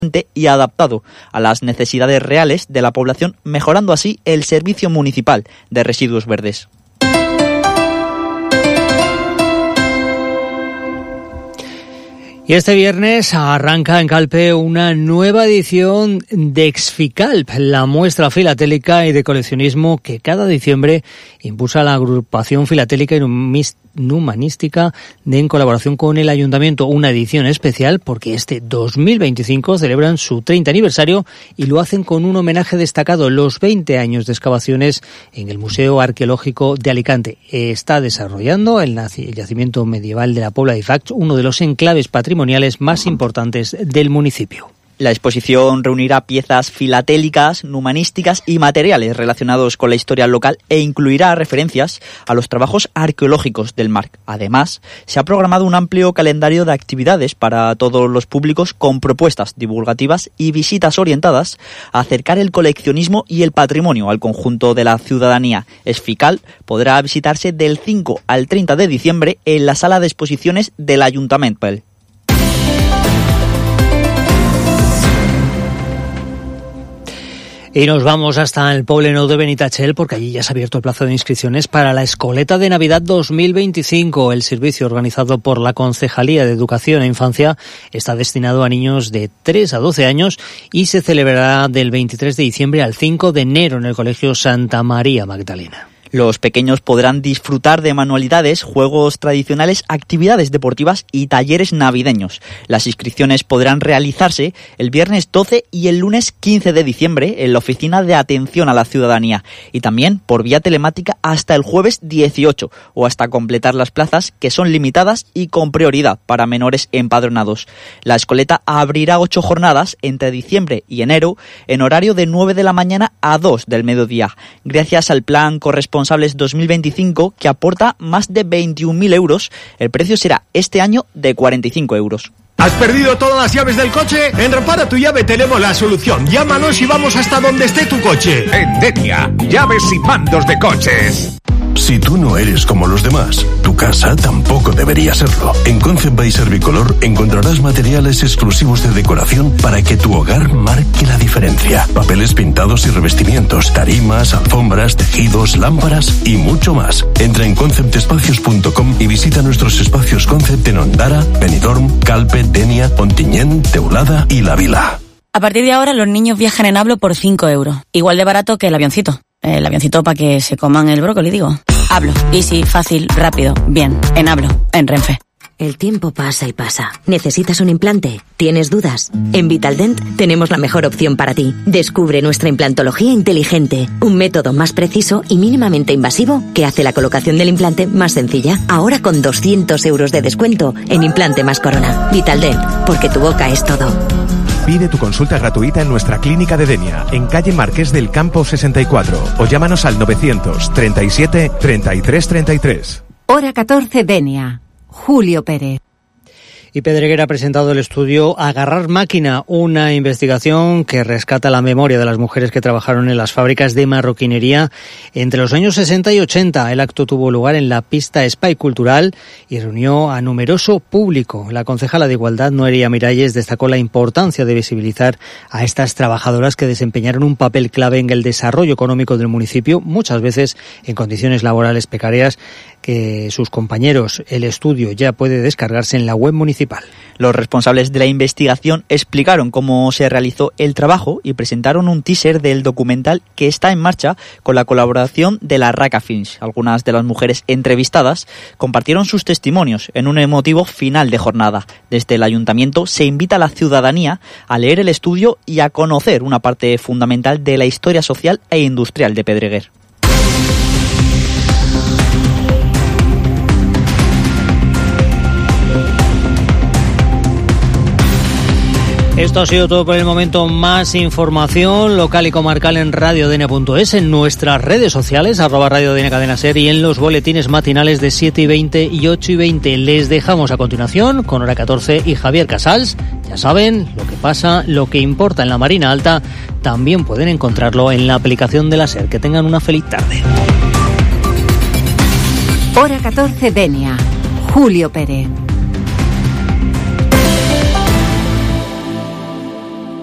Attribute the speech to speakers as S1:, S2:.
S1: y adaptado a las necesidades reales de la población, mejorando así el servicio municipal de residuos verdes.
S2: Y este viernes arranca en Calpe una nueva edición de Exficalp, la muestra filatélica y de coleccionismo que cada diciembre impulsa la agrupación filatélica y numanística en colaboración con el Ayuntamiento. Una edición especial porque este 2025 celebran su 30 aniversario y lo hacen con un homenaje destacado, los 20 años de excavaciones en el Museo Arqueológico de Alicante. Está desarrollando el yacimiento medieval de la Pobla de Fax, uno de los enclaves patrimoniales más importantes del municipio.
S1: La exposición reunirá piezas filatélicas, numanísticas y materiales relacionados con la historia local e incluirá referencias a los trabajos arqueológicos del MARC. Además, se ha programado un amplio calendario de actividades para todos los públicos con propuestas divulgativas y visitas orientadas a acercar el coleccionismo y el patrimonio al conjunto de la ciudadanía. Exficalp podrá visitarse del 5 al 30 de diciembre en la sala de exposiciones del Ayuntamiento.
S2: Y nos vamos hasta el Poblenou de Benitachell porque allí ya se ha abierto el plazo de inscripciones para la Escoleta de Navidad 2025. El servicio organizado por la Concejalía de Educación e Infancia está destinado a niños de 3 a 12 años y se celebrará del 23 de diciembre al 5 de enero en el Colegio Santa María Magdalena.
S1: Los pequeños podrán disfrutar de manualidades, juegos tradicionales, actividades deportivas y talleres navideños. Las inscripciones podrán realizarse el viernes 12 y el lunes 15 de diciembre en la Oficina de Atención a la Ciudadanía y también por vía telemática hasta el jueves 18 o hasta completar las plazas, que son limitadas y con prioridad para menores empadronados. La escoleta abrirá 8 jornadas entre diciembre y enero en horario de 9 de la mañana a 2 del mediodía. Gracias al plan corresponsables 2025, que aporta más de 21.000 euros, el precio será este año de 45 euros.
S3: ¿Has perdido todas las llaves del coche? En Repara tu Llave tenemos la solución. Llámanos y vamos hasta donde esté tu coche.
S4: En Denia, llaves y mandos de coches.
S5: Si tú no eres como los demás, tu casa tampoco debería serlo. En Concept by Servicolor encontrarás materiales exclusivos de decoración para que tu hogar marque la diferencia. Papeles pintados y revestimientos, tarimas, alfombras, tejidos, lámparas y mucho más. Entra en conceptespacios.com y visita nuestros espacios Concept en Ondara, Benidorm, Calpe, Denia, Ontinyent, Teulada y La Vila.
S6: A partir de ahora los niños viajan en Hablo por 5 euros. Igual de barato que el avioncito. El avioncito para que se coman el brócoli, digo. Hablo. Easy, fácil, rápido. Bien. En Hablo. En Renfe.
S7: El tiempo pasa y pasa. ¿Necesitas un implante? ¿Tienes dudas? En Vitaldent tenemos la mejor opción para ti. Descubre nuestra implantología inteligente. Un método más preciso y mínimamente invasivo que hace la colocación del implante más sencilla. Ahora con 200 euros de descuento en implante más corona. Vitaldent. Porque tu boca es todo.
S8: Pide tu consulta gratuita en nuestra clínica de Denia, en calle Marqués del Campo 64, o llámanos al 937 33 33.
S9: Hora 14 Denia. Julio Pérez.
S2: Y Pedreguer ha presentado el estudio Agarrar Máquina, una investigación que rescata la memoria de las mujeres que trabajaron en las fábricas de marroquinería entre los años 60 y 80. El acto tuvo lugar en la pista Spy Cultural y reunió a numeroso público. La concejala de Igualdad, Noelia Miralles, destacó la importancia de visibilizar a estas trabajadoras que desempeñaron un papel clave en el desarrollo económico del municipio, muchas veces en condiciones laborales precarias, que sus compañeros. El estudio ya puede descargarse en la web municipal.
S1: Los responsables de la investigación explicaron cómo se realizó el trabajo y presentaron un teaser del documental que está en marcha con la colaboración de la Raca Films. Algunas de las mujeres entrevistadas compartieron sus testimonios en un emotivo final de jornada. Desde el ayuntamiento se invita a la ciudadanía a leer el estudio y a conocer una parte fundamental de la historia social e industrial de Pedreguer.
S2: Esto ha sido todo por el momento. Más información local y comarcal en radiodenia.es, en nuestras redes sociales, @radiodenia Cadena Ser, y en los boletines matinales de 7:20 y 8:20. Les dejamos a continuación con Hora 14 y Javier Casals. Ya saben, lo que pasa, lo que importa en la Marina Alta, también pueden encontrarlo en la aplicación de la Ser. Que tengan una feliz tarde.
S9: Hora 14 Denia. Julio Pérez.